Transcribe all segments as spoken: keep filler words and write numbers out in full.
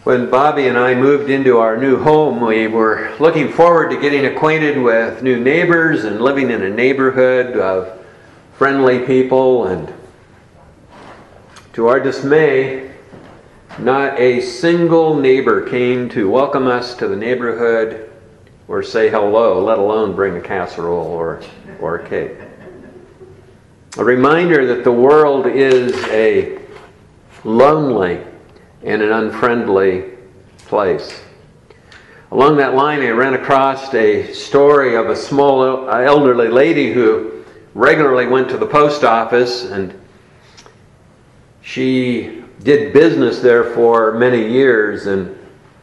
When Bobby and I moved into our new home, we were looking forward to getting acquainted with new neighbors and living in a neighborhood of friendly people, and to our dismay, not a single neighbor came to welcome us to the neighborhood or say hello, let alone bring a casserole or, or a cake. A reminder that the world is a lonely and an unfriendly place. Along that line, I ran across a story of a small elderly lady who regularly went to the post office, and she did business there for many years, and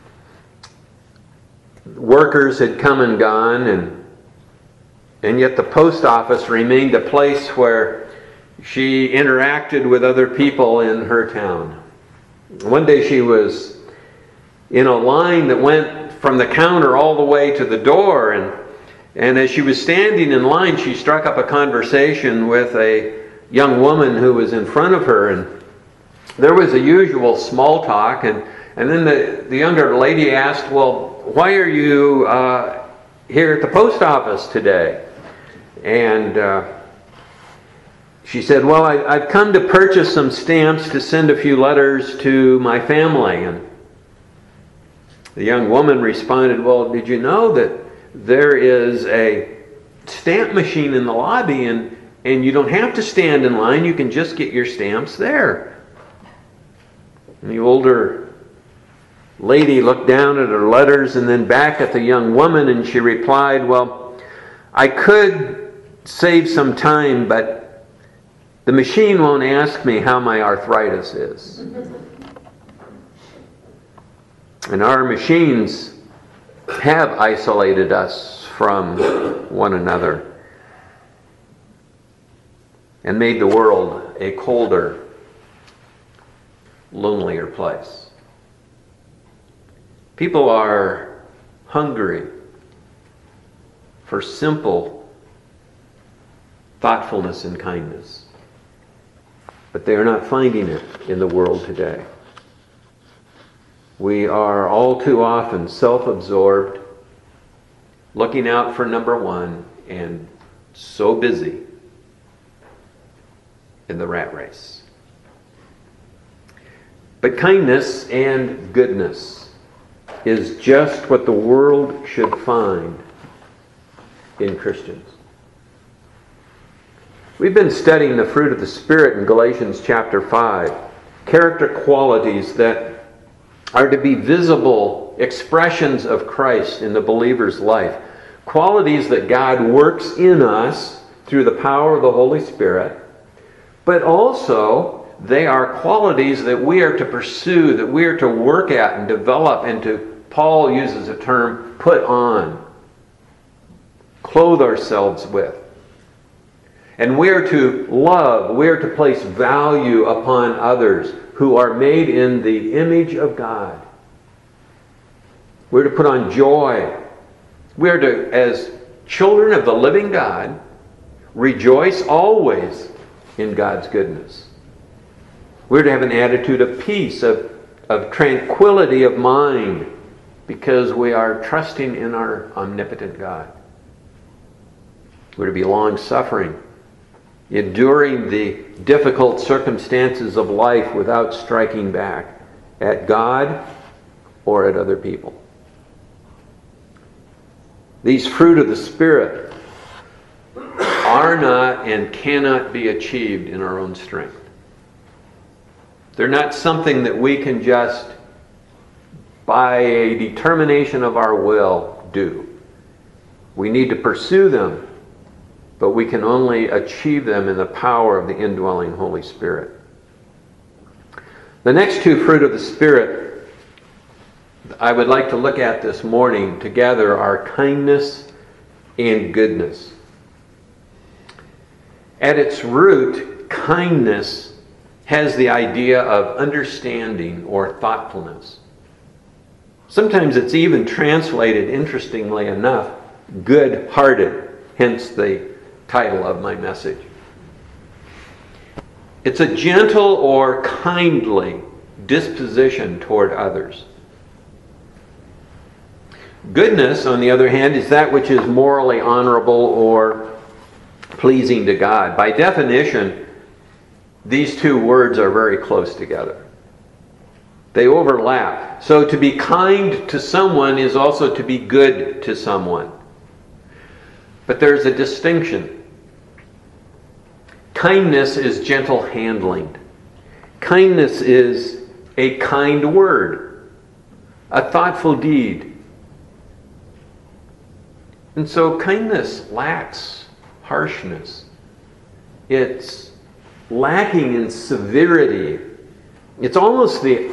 workers had come and gone, and and yet the post office remained a place where she interacted with other people in her town. One day she was in a line that went from the counter all the way to the door, and and as she was standing in line, she struck up a conversation with a young woman who was in front of her, and there was the usual small talk, and, and then the, the younger lady asked, well, why are you uh, here at the post office today? And uh, she said, well, I, I've come to purchase some stamps to send a few letters to my family. And the young woman responded, well, did you know that there is a stamp machine in the lobby, and, and you don't have to stand in line, you can just get your stamps there. And the older lady looked down at her letters and then back at the young woman, and she replied, well, I could save some time, but the machine won't ask me how my arthritis is. And our machines have isolated us from one another and made the world a colder, lonelier place. People are hungry for simple thoughtfulness and kindness, but they are not finding it in the world today. We are all too often self-absorbed, looking out for number one, and so busy in the rat race. But kindness and goodness is just what the world should find in Christians. We've been studying the fruit of the Spirit in Galatians chapter five, character qualities that are to be visible expressions of Christ in the believer's life, qualities that God works in us through the power of the Holy Spirit, but also they are qualities that we are to pursue, that we are to work at and develop, and to, Paul uses a term, put on, clothe ourselves with. And we are to love, we are to place value upon others who are made in the image of God. We're to put on joy. We are to, as children of the living God, rejoice always in God's goodness. We're to have an attitude of peace, of, of tranquility of mind, because we are trusting in our omnipotent God. We're to be long-suffering, enduring the difficult circumstances of life without striking back at God or at other people. These fruit of the Spirit are not and cannot be achieved in our own strength. They're not something that we can just, by a determination of our will, do. We need to pursue them, but we can only achieve them in the power of the indwelling Holy Spirit. The next two fruit of the Spirit I would like to look at this morning together are kindness and goodness. At its root, kindness has the idea of understanding or thoughtfulness. Sometimes it's even translated, interestingly enough, good-hearted, hence the title of my message. It's a gentle or kindly disposition toward others. Goodness, on the other hand, is that which is morally honorable or pleasing to God. By definition, these two words are very close together. They overlap. So to be kind to someone is also to be good to someone. But there's a distinction. Kindness is gentle handling. Kindness is a kind word, a thoughtful deed. And so kindness lacks harshness. It's lacking in severity. It's almost the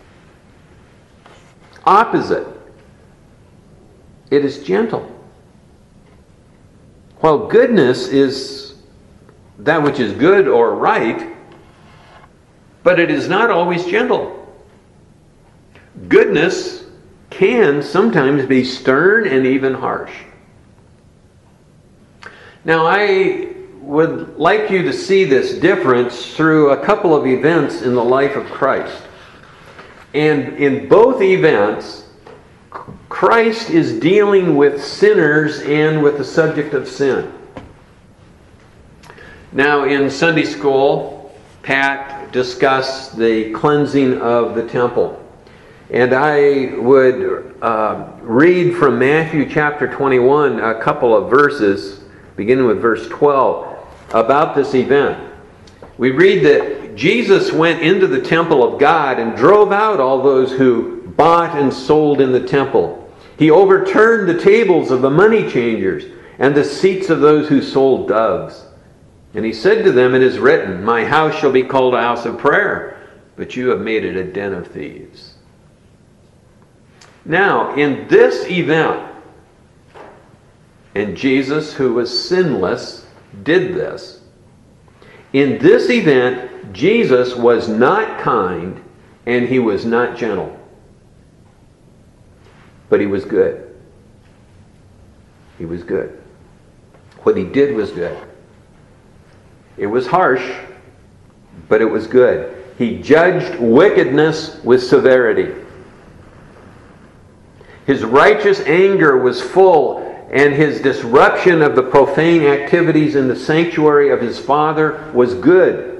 opposite. It is gentle. While goodness is that which is good or right, but it is not always gentle. Goodness can sometimes be stern and even harsh. Now, I would like you to see this difference through a couple of events in the life of Christ. And in both events, Christ is dealing with sinners and with the subject of sin. Now, in Sunday school, Pat discussed the cleansing of the temple. And I would uh, read from Matthew chapter twenty-one a couple of verses, beginning with verse twelve, about this event. We read that Jesus went into the temple of God and drove out all those who bought and sold in the temple. He overturned the tables of the money changers and the seats of those who sold doves. And he said to them, "It is written, my house shall be called a house of prayer, but you have made it a den of thieves." Now, in this event, and Jesus, who was sinless, did this. In this event, Jesus was not kind and he was not gentle. But he was good. He was good. What he did was good. It was harsh, but it was good. He judged wickedness with severity. His righteous anger was full, and his disruption of the profane activities in the sanctuary of his Father was good.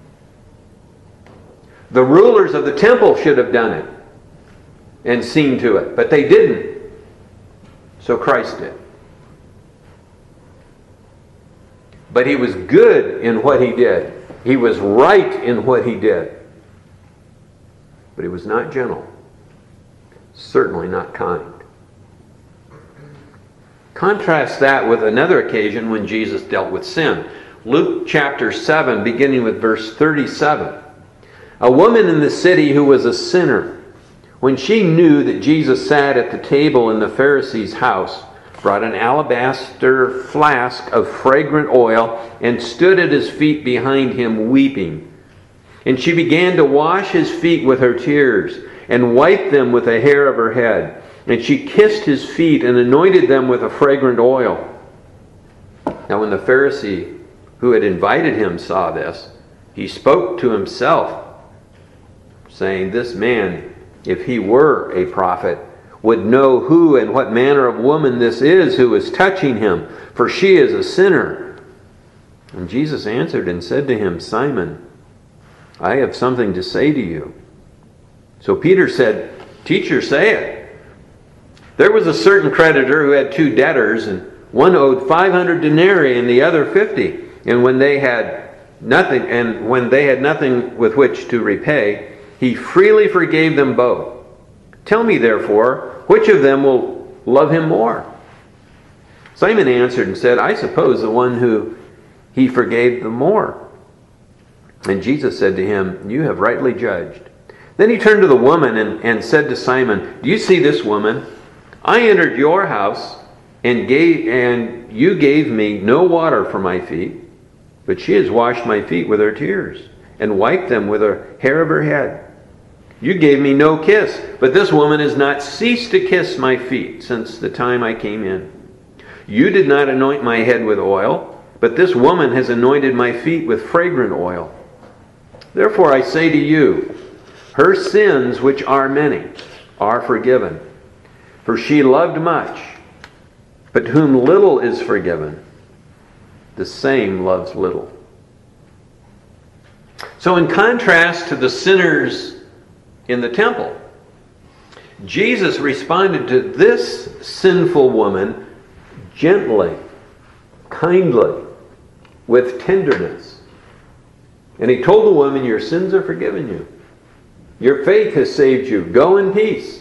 The rulers of the temple should have done it and seen to it, but they didn't. So Christ did. But he was good in what he did. He was right in what he did. But he was not gentle. Certainly not kind. Contrast that with another occasion when Jesus dealt with sin. Luke chapter seven, beginning with verse thirty-seven. A woman in the city who was a sinner, when she knew that Jesus sat at the table in the Pharisee's house, brought an alabaster flask of fragrant oil and stood at his feet behind him weeping. And she began to wash his feet with her tears and wiped them with the hair of her head. And she kissed his feet and anointed them with a fragrant oil. Now when the Pharisee who had invited him saw this, he spoke to himself, saying, "This man, if he were a prophet, would know who and what manner of woman this is who is touching him, for she is a sinner." And Jesus answered and said to him, "Simon, I have something to say to you." So Peter said, "Teacher, say it." There was a certain creditor who had two debtors, and one owed five hundred denarii and the other fifty. And when they had nothing, and when they had nothing with which to repay, he freely forgave them both. Tell me, therefore, which of them will love him more? Simon answered and said, "I suppose the one who he forgave the more." And Jesus said to him, "You have rightly judged." Then he turned to the woman and, and said to Simon, "Do you see this woman? I entered your house and gave, and you gave me no water for my feet, but she has washed my feet with her tears and wiped them with her hair of her head. You gave me no kiss, but this woman has not ceased to kiss my feet since the time I came in. You did not anoint my head with oil, but this woman has anointed my feet with fragrant oil. Therefore I say to you, her sins, which are many, are forgiven. For she loved much, but whom little is forgiven, the same loves little. So in contrast to the sinners in the temple, Jesus responded to this sinful woman gently, kindly, with tenderness. And he told the woman, your sins are forgiven you. Your faith has saved you. Go in peace.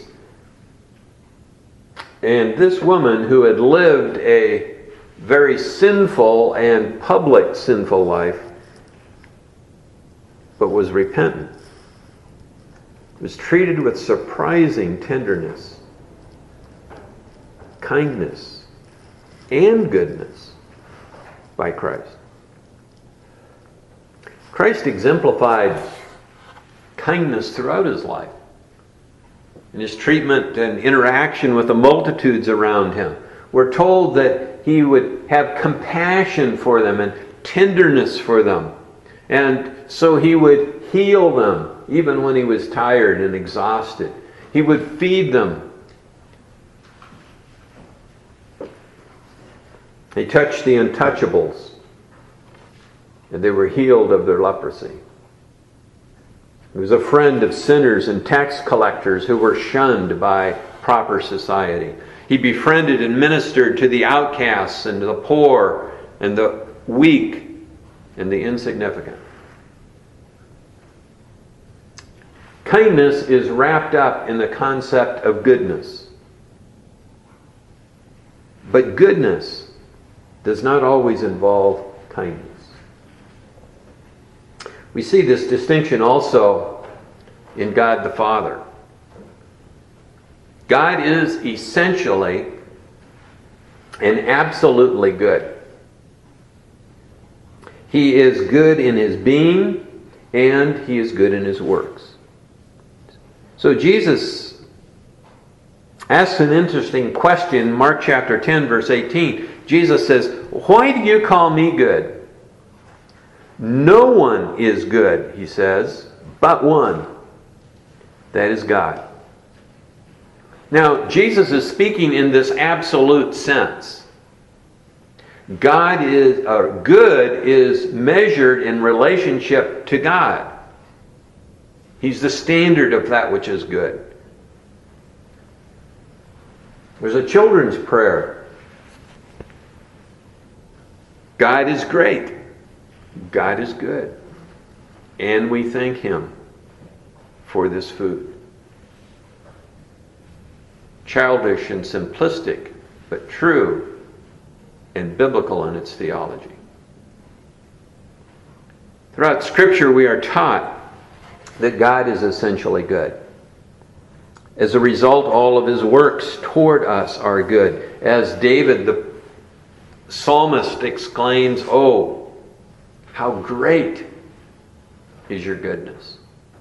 And this woman, who had lived a very sinful and public sinful life, but was repentant, was treated with surprising tenderness, kindness, and goodness by Christ. Christ exemplified kindness throughout his life. In his treatment and interaction with the multitudes around him, we're told that he would have compassion for them and tenderness for them. And so he would heal them even when he was tired and exhausted. He would feed them. He touched the untouchables, and they were healed of their leprosy. He was a friend of sinners and tax collectors who were shunned by proper society. He befriended and ministered to the outcasts and the poor and the weak and the insignificant. Kindness is wrapped up in the concept of goodness. But goodness does not always involve kindness. We see this distinction also in God the Father. God is essentially and absolutely good. He is good in his being, and he is good in his works. So Jesus asks an interesting question in Mark chapter ten, verse eighteen. Jesus says, "Why do you call me good? No one is good," he says, "but one, that is God." Now, Jesus is speaking in this absolute sense. God is, or good is measured in relationship to God. He's the standard of that which is good. There's a children's prayer. God is great. God is good. And we thank him for this food. Childish and simplistic, but true and biblical in its theology. Throughout Scripture, we are taught that God is essentially good. As a result, all of his works toward us are good. As David, the psalmist, exclaims, "Oh, how great is your goodness."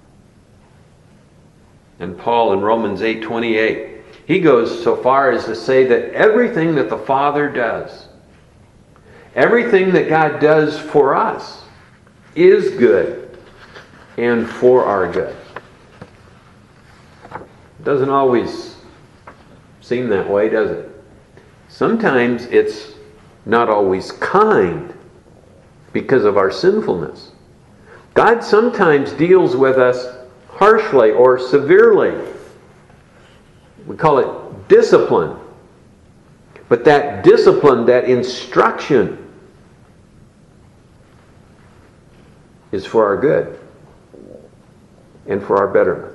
And Paul in Romans eight twenty-eight, he goes so far as to say that everything that the Father does, everything that God does for us, is good and for our good. It doesn't always seem that way, does it? Sometimes it's not always kind because of our sinfulness. God sometimes deals with us harshly or severely. We call it discipline. But that discipline, that instruction, is for our good and for our betterment.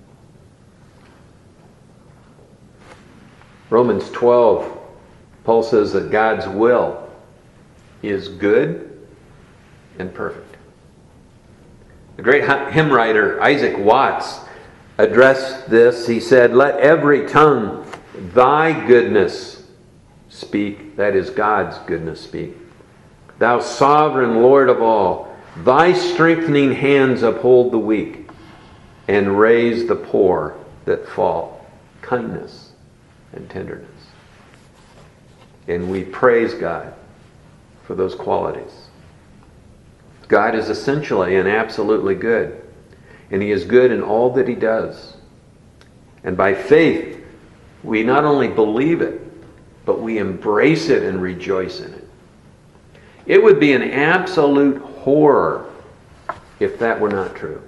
Romans twelve, Paul says that God's will is good and perfect. The great hymn writer Isaac Watts addressed this. He said, "Let every tongue thy goodness speak," that is God's goodness speak. "Thou sovereign Lord of all, thy strengthening hands uphold the weak and raise the poor that fall." Kindness and tenderness. And we praise God for those qualities. God is essentially and absolutely good. And he is good in all that he does. And by faith, We not only believe it, but we embrace it and rejoice in it. It would be an absolute horror if that were not true.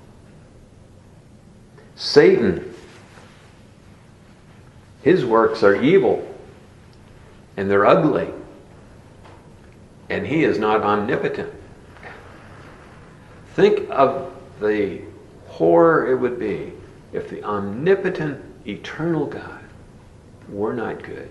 Satan, his works are evil, and they're ugly, and he is not omnipotent. Think of the horror it would be if the omnipotent, eternal God were not good.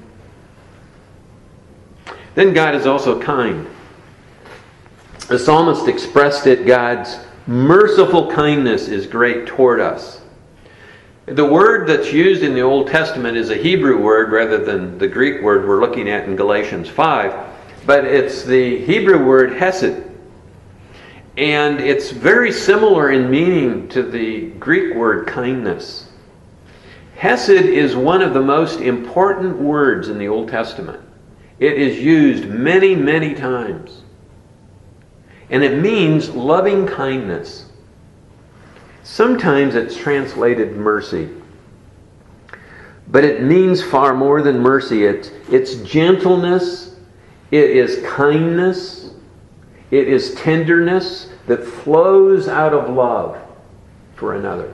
Then God is also kind. The psalmist expressed it, God's merciful kindness is great toward us. The word that's used in the Old Testament is a Hebrew word rather than the Greek word we're looking at in Galatians five. But it's the Hebrew word hesed. And it's very similar in meaning to the Greek word kindness. Hesed is one of the most important words in the Old Testament. It is used many, many times. And it means loving kindness. Sometimes it's translated mercy. But it means far more than mercy. It's, it's gentleness. It is kindness. It is tenderness that flows out of love for another.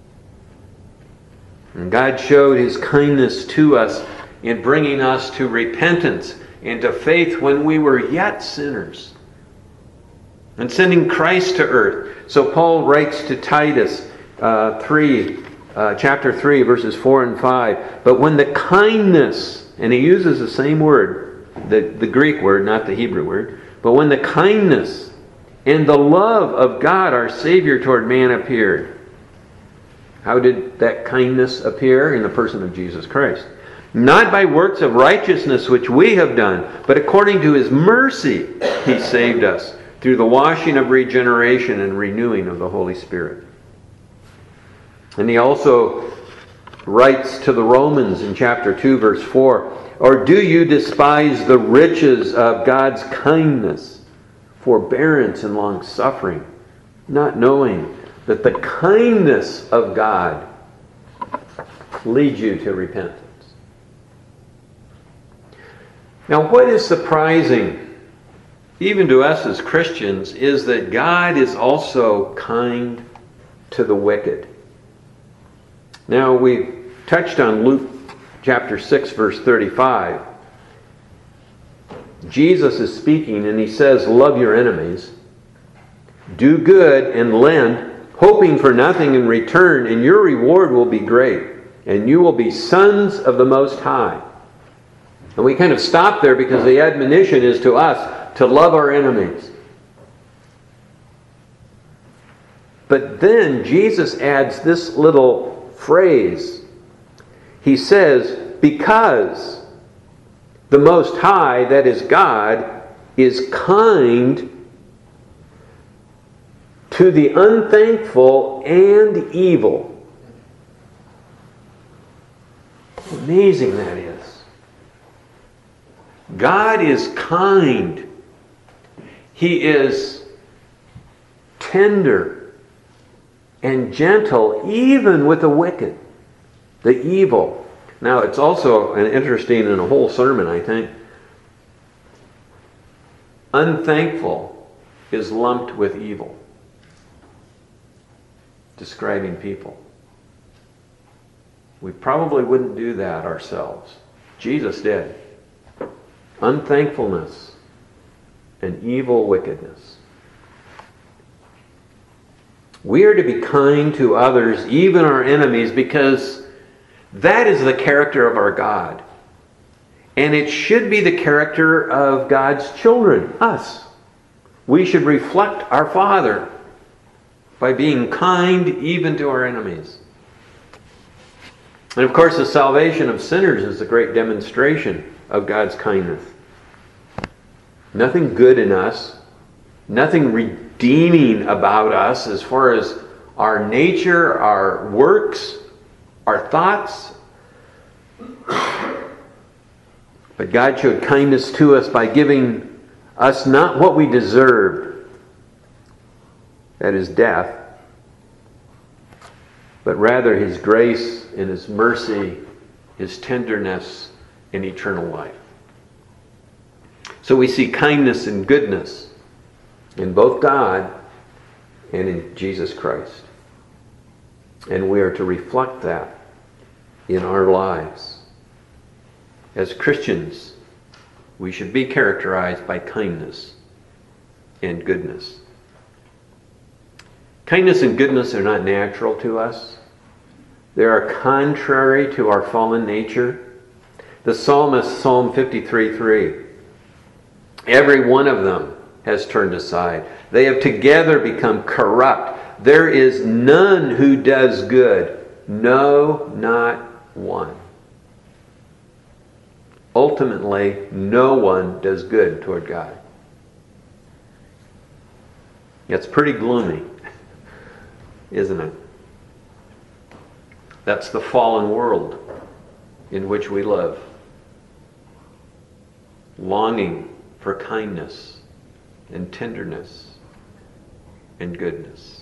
And God showed His kindness to us in bringing us to repentance and to faith when we were yet sinners, and sending Christ to earth. So Paul writes to Titus uh, three, uh, chapter three, verses four and five. But when the kindness, and he uses the same word, the, the Greek word, not the Hebrew word, but when the kindness and the love of God our Savior toward man appeared. How did that kindness appear? In the person of Jesus Christ. Not by works of righteousness which we have done, but according to His mercy He saved us, through the washing of regeneration and renewing of the Holy Spirit. And he also writes to the Romans in chapter two, verse four, or do you despise the riches of God's kindness, forbearance, and long-suffering, not knowing that the kindness of God leads you to repentance? Now, what is surprising, even to us as Christians, is that God is also kind to the wicked. Now, we touched on Luke chapter six, verse thirty-five. Jesus is speaking and he says, love your enemies, do good and lend, hoping for nothing in return, and your reward will be great, and you will be sons of the Most High. And we kind of stop there because the admonition is to us to love our enemies. But then Jesus adds this little phrase. He says, because the Most High, that is God, is kind to the unthankful and evil. Amazing that is. God is kind. He is tender and gentle, even with the wicked, the evil. Now, it's also an interesting in a whole sermon, I think. Unthankful is lumped with evil, describing people. We probably wouldn't do that ourselves. Jesus did. Unthankfulness and evil wickedness. We are to be kind to others, even our enemies, because that is the character of our God. And it should be the character of God's children, us. We should reflect our Father by being kind even to our enemies. And of course, the salvation of sinners is a great demonstration of God's kindness. Nothing good in us, nothing redeeming about us as far as our nature, our works, our thoughts. But God showed kindness to us by giving us not what we deserved, that is death, but rather His grace and His mercy is tenderness and eternal life. So we see kindness and goodness in both God and in Jesus Christ. And we are to reflect that in our lives. As Christians, we should be characterized by kindness and goodness. Kindness and goodness are not natural to us. They are contrary to our fallen nature. The psalmist, Psalm fifty-three three, every one of them has turned aside. They have together become corrupt. There is none who does good. No, not one. Ultimately, no one does good toward God. It's pretty gloomy, isn't it? That's the fallen world in which we live. Longing for kindness and tenderness and goodness.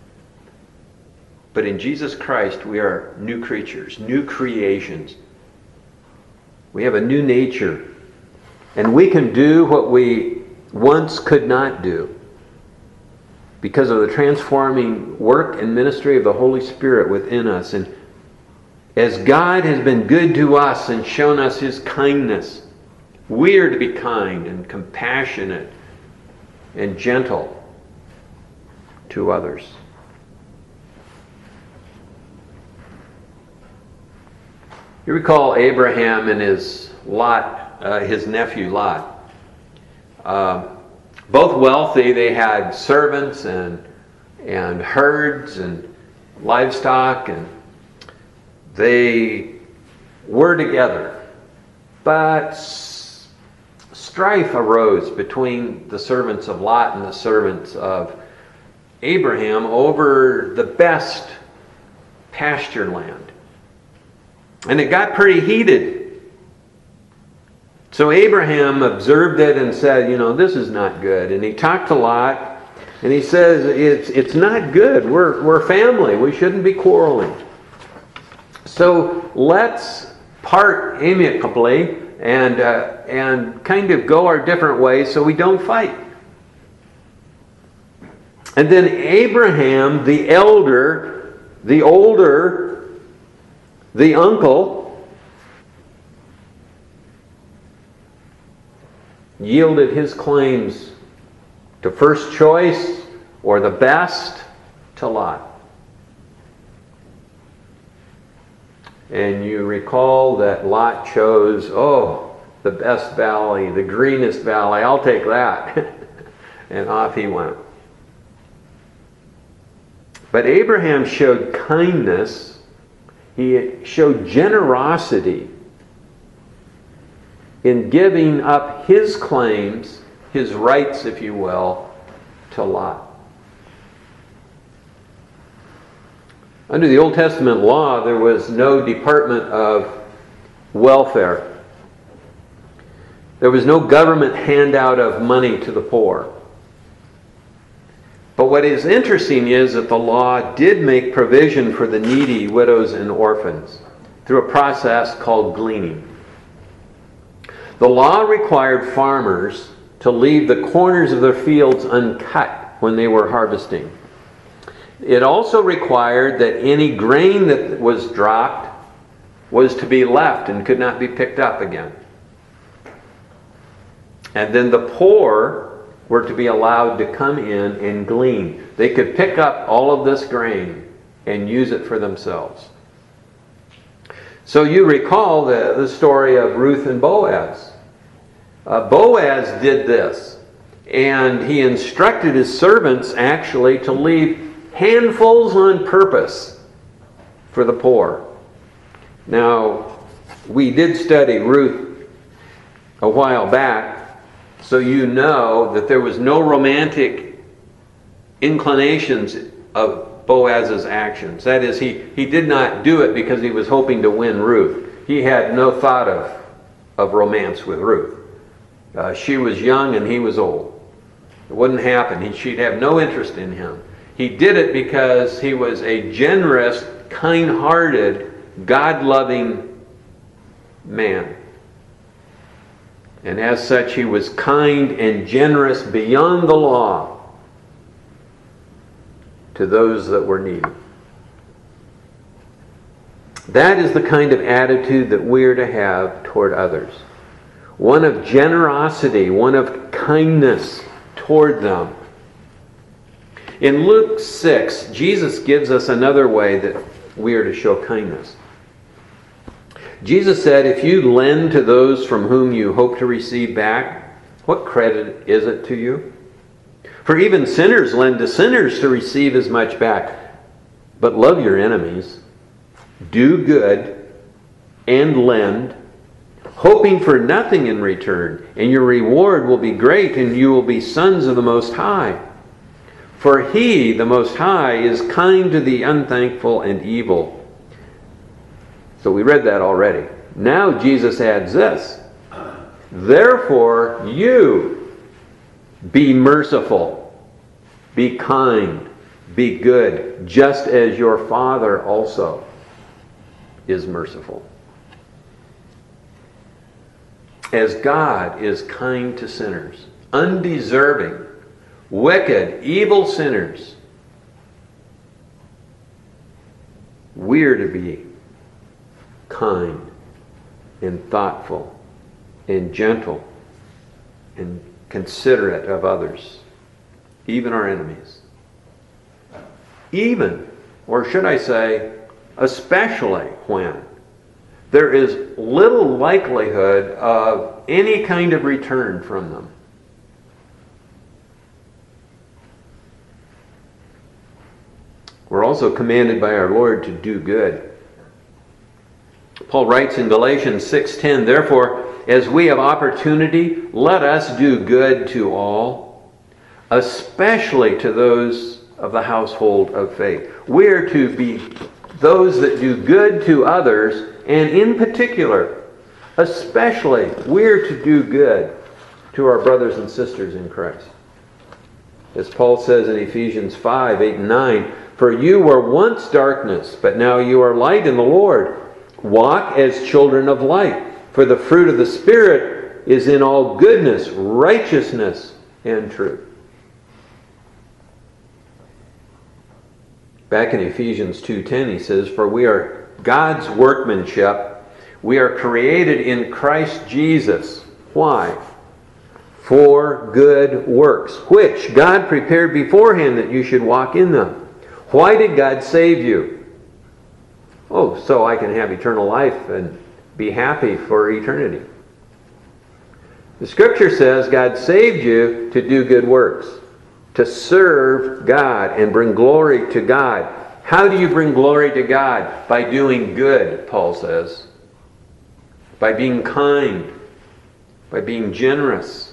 But in Jesus Christ, we are new creatures, new creations. We have a new nature. And we can do what we once could not do because of the transforming work and ministry of the Holy Spirit within us. And as God has been good to us and shown us His kindness, we are to be kind and compassionate and gentle to others. You recall Abraham and his Lot, uh, his nephew Lot. Uh, both wealthy, they had servants and and herds and livestock, and they were together. But strife arose between the servants of Lot and the servants of Abraham over the best pasture land. And it got pretty heated. So Abraham observed it and said, you know, this is not good. And he talked to Lot, and he says, it's it's not good. We're, we're family. We shouldn't be quarreling. So let's part amicably and uh, and kind of go our different ways so we don't fight. And then Abraham, the elder, the older, the uncle, yielded his claims to first choice or the best to Lot. And you recall that Lot chose, oh, the best valley, the greenest valley, I'll take that. And off he went. But Abraham showed kindness. He showed generosity in giving up his claims, his rights, if you will, to Lot. Under the Old Testament law, there was no Department of Welfare. There was no government handout of money to the poor. But what is interesting is that the law did make provision for the needy, widows, and orphans through a process called gleaning. The law required farmers to leave the corners of their fields uncut when they were harvesting. It also required that any grain that was dropped was to be left and could not be picked up again. And then the poor were to be allowed to come in and glean. They could pick up all of this grain and use it for themselves. So you recall the, the story of Ruth and Boaz. Uh, Boaz did this, and he instructed his servants actually to leave handfuls on purpose for the poor. Now, we did study Ruth a while back, so you know that there was no romantic inclinations of Boaz's actions. That is, he, he did not do it because he was hoping to win Ruth. He had no thought of, of romance with Ruth. Uh, she was young and he was old. It wouldn't happen. He, she'd have no interest in him. He did it because he was a generous, kind-hearted, God-loving man. And as such, he was kind and generous beyond the law to those that were needy. That is the kind of attitude that we are to have toward others. One of generosity, one of kindness toward them. In Luke six, Jesus gives us another way that we are to show kindness. Jesus said, if you lend to those from whom you hope to receive back, what credit is it to you? For even sinners lend to sinners to receive as much back. But love your enemies, do good, and lend, hoping for nothing in return, and your reward will be great, and you will be sons of the Most High. For He, the Most High, is kind to the unthankful and evil. So we read that already. Now Jesus adds this. Therefore, you be merciful, be kind, be good, just as your Father also is merciful. As God is kind to sinners, undeserving, wicked, evil sinners, we're to be kind and thoughtful and gentle and considerate of others, even our enemies. Even, or should I say, especially when there is little likelihood of any kind of return from them. We're also commanded by our Lord to do good. Paul writes in Galatians six ten, therefore, as we have opportunity, let us do good to all, especially to those of the household of faith. We're to be those that do good to others, and in particular, especially, we're to do good to our brothers and sisters in Christ. As Paul says in Ephesians five, eight, and nine, for you were once darkness, but now you are light in the Lord. Walk as children of light, for the fruit of the Spirit is in all goodness, righteousness, and truth. Back in Ephesians two ten, he says, for we are God's workmanship. We are created in Christ Jesus. Why? For good works, which God prepared beforehand that you should walk in them. Why did God save you? Oh, so I can have eternal life and be happy for eternity. The Scripture says God saved you to do good works, to serve God and bring glory to God. How do you bring glory to God? By doing good, Paul says. By being kind. By being generous.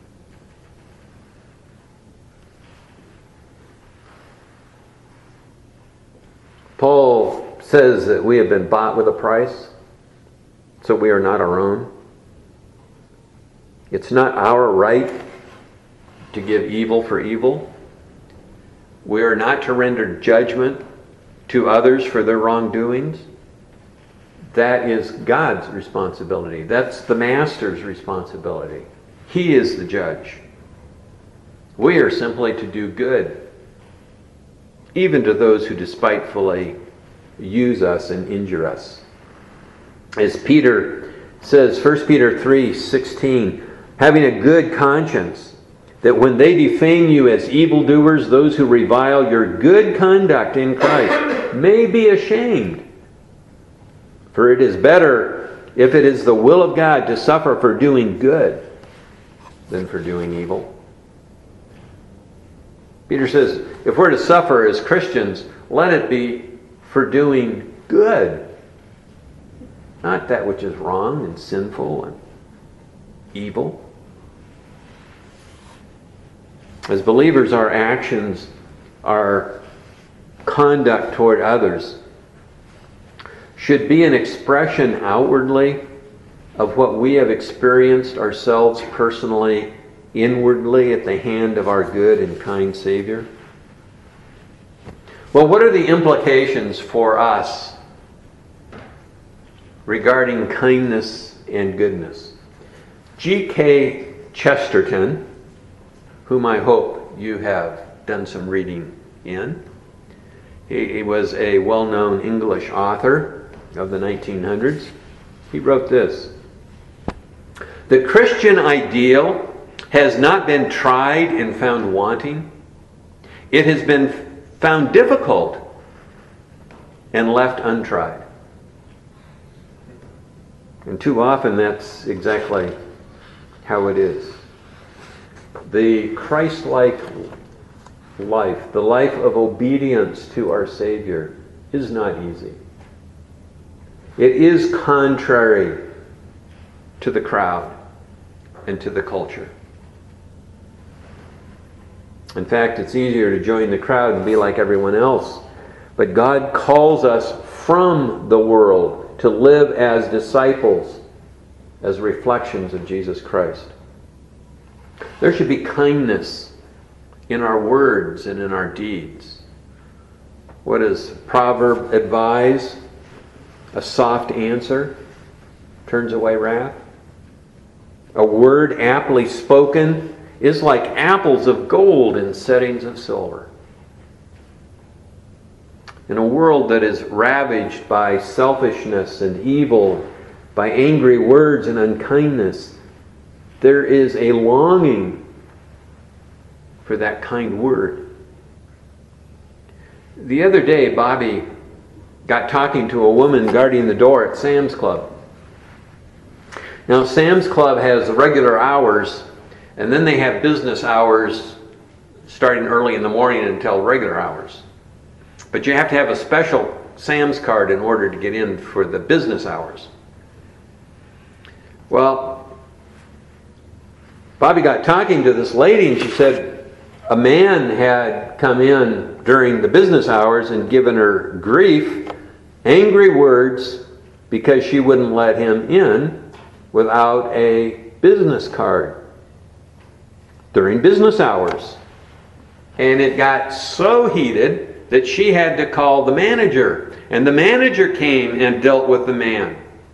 Paul says that we have been bought with a price, so we are not our own. It's not our right to give evil for evil. We are not to render judgment to others for their wrongdoings. That is God's responsibility. That's the master's responsibility. He is the judge. We are simply to do good, even to those who despitefully use us and injure us. As Peter says, First Peter three sixteen, having a good conscience, that when they defame you as evildoers, those who revile your good conduct in Christ may be ashamed. For it is better, if it is the will of God, to suffer for doing good than for doing evil. Peter says, if we're to suffer as Christians, let it be for doing good. Not that which is wrong and sinful and evil. As believers, our actions, our conduct toward others should be an expression outwardly of what we have experienced ourselves personally, inwardly at the hand of our good and kind Savior. Well, what are the implications for us regarding kindness and goodness. G K Chesterton, whom I hope you have done some reading in. He, he was a well-known English author of the nineteen hundreds. He wrote this: "The Christian ideal has not been tried and found wanting. It has been found difficult and left untried." And too often that's exactly how it is. The Christ-like life, the life of obedience to our Savior, is not easy. It is contrary to the crowd and to the culture. In fact, it's easier to join the crowd and be like everyone else. But God calls us from the world to live as disciples, as reflections of Jesus Christ. There should be kindness in our words and in our deeds. What does proverb advise? A soft answer turns away wrath. A word aptly spoken is like apples of gold in settings of silver. In a world that is ravaged by selfishness and evil, by angry words and unkindness, there is a longing for that kind word. The other day, Bobby got talking to a woman guarding the door at Sam's Club. Now, Sam's Club has regular hours, and then they have business hours starting early in the morning until regular hours. But you have to have a special Sam's card in order to get in for the business hours. Well, Bobby got talking to this lady, and she said a man had come in during the business hours and given her grief, angry words, because she wouldn't let him in without a business card during business hours. And it got so heated that she had to call the manager. And the manager came and dealt with the man.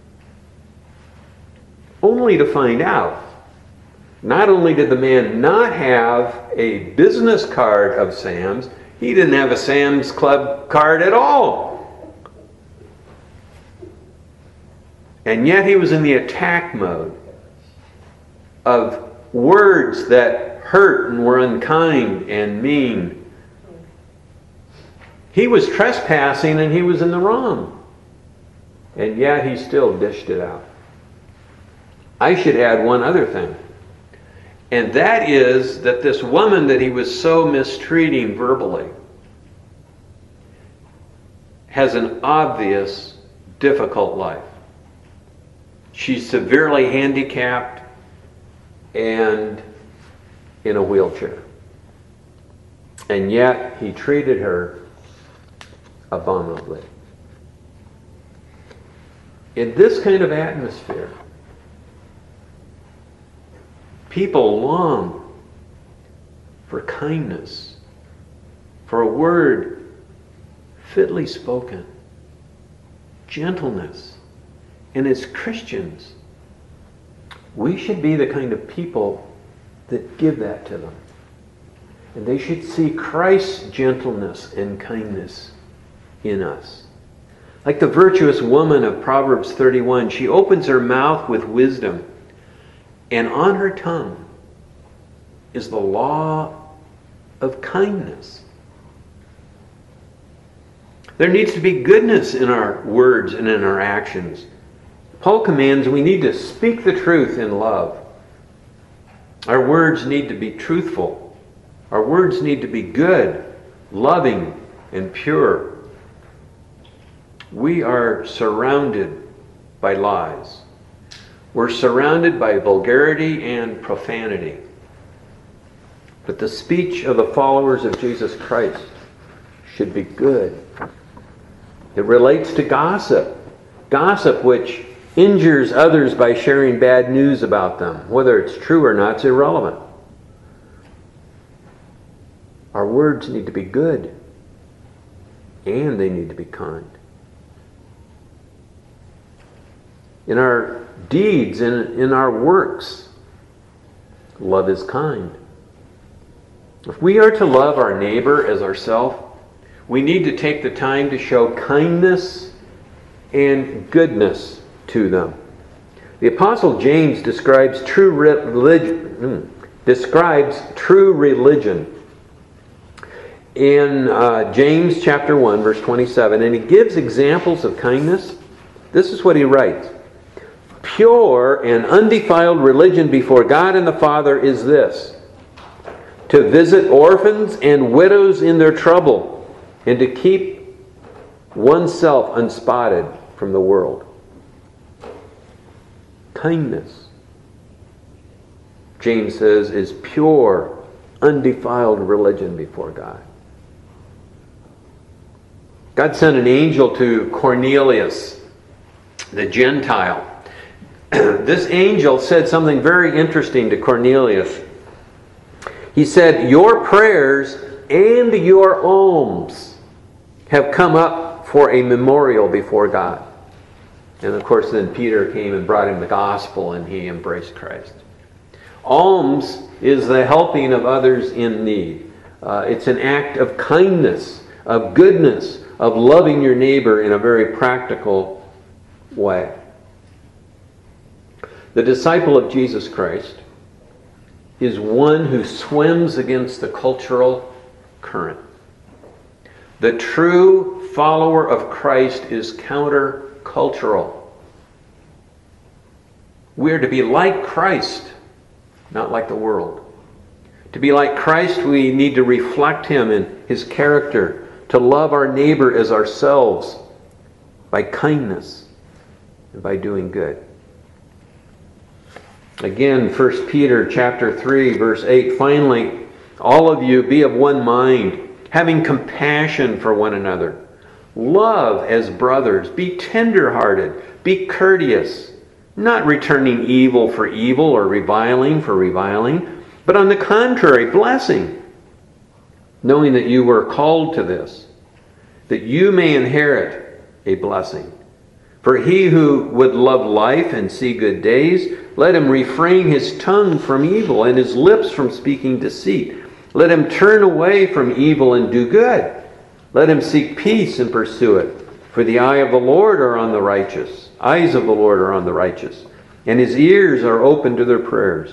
Only to find out, not only did the man not have a business card of Sam's, he didn't have a Sam's Club card at all. And yet he was in the attack mode of words that hurt and were unkind and mean. He was trespassing and he was in the wrong. And yet he still dished it out. I should add one other thing. And that is that this woman that he was so mistreating verbally has an obvious, difficult life. She's severely handicapped and in a wheelchair. And yet he treated her abominably. In this kind of atmosphere, people long for kindness, for a word fitly spoken, gentleness. And as Christians, we should be the kind of people that give that to them. And they should see Christ's gentleness and kindness in us. Like the virtuous woman of Proverbs thirty-one, she opens her mouth with wisdom, and on her tongue is the law of kindness. There needs to be goodness in our words and in our actions. Paul commands we need to speak the truth in love. Our words need to be truthful. Our words need to be good, loving, and pure. We are surrounded by lies. We're surrounded by vulgarity and profanity. But the speech of the followers of Jesus Christ should be good. It relates to gossip. Gossip which injures others by sharing bad news about them. Whether it's true or not is irrelevant. Our words need to be good, and they need to be kind. in our deeds, in, in our works. Love is kind. If we are to love our neighbor as ourselves, we need to take the time to show kindness and goodness to them. The Apostle James describes true religion, describes true religion in uh, James chapter one, verse twenty-seven, and he gives examples of kindness. This is what he writes. Pure and undefiled religion before God and the Father is this: to visit orphans and widows in their trouble, and to keep oneself unspotted from the world. Kindness, James says, is pure, undefiled religion before God. God sent an angel to Cornelius, the Gentile. This angel said something very interesting to Cornelius. He said, "Your prayers and your alms have come up for a memorial before God." And of course then Peter came and brought him the gospel and he embraced Christ. Alms is the helping of others in need. Uh, it's an act of kindness, of goodness, of loving your neighbor in a very practical way. The disciple of Jesus Christ is one who swims against the cultural current. The true follower of Christ is counter-cultural. We're to be like Christ, not like the world. To be like Christ, we need to reflect Him in His character, to love our neighbor as ourselves by kindness and by doing good. Again, First Peter chapter three, verse eight, finally, all of you be of one mind, having compassion for one another. Love as brothers. Be tender-hearted. Be courteous, not returning evil for evil or reviling for reviling, but on the contrary, blessing, knowing that you were called to this, that you may inherit a blessing. For he who would love life and see good days, let him refrain his tongue from evil and his lips from speaking deceit. Let him turn away from evil and do good. Let him seek peace and pursue it. For the eye of the Lord are on the righteous. Eyes of the Lord are on the righteous, and his ears are open to their prayers.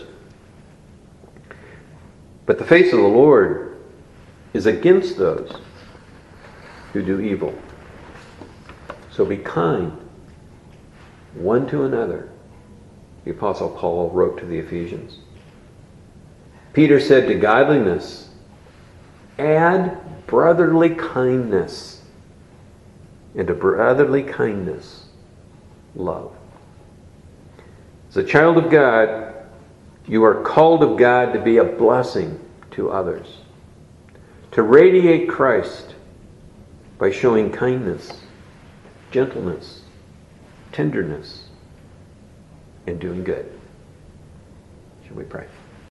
But the face of the Lord is against those who do evil. So be kind one to another, the Apostle Paul wrote to the Ephesians. Peter said to godliness, add brotherly kindness, and to brotherly kindness, love. As a child of God, you are called of God to be a blessing to others, to radiate Christ by showing kindness, gentleness, tenderness, and doing good. Shall we pray?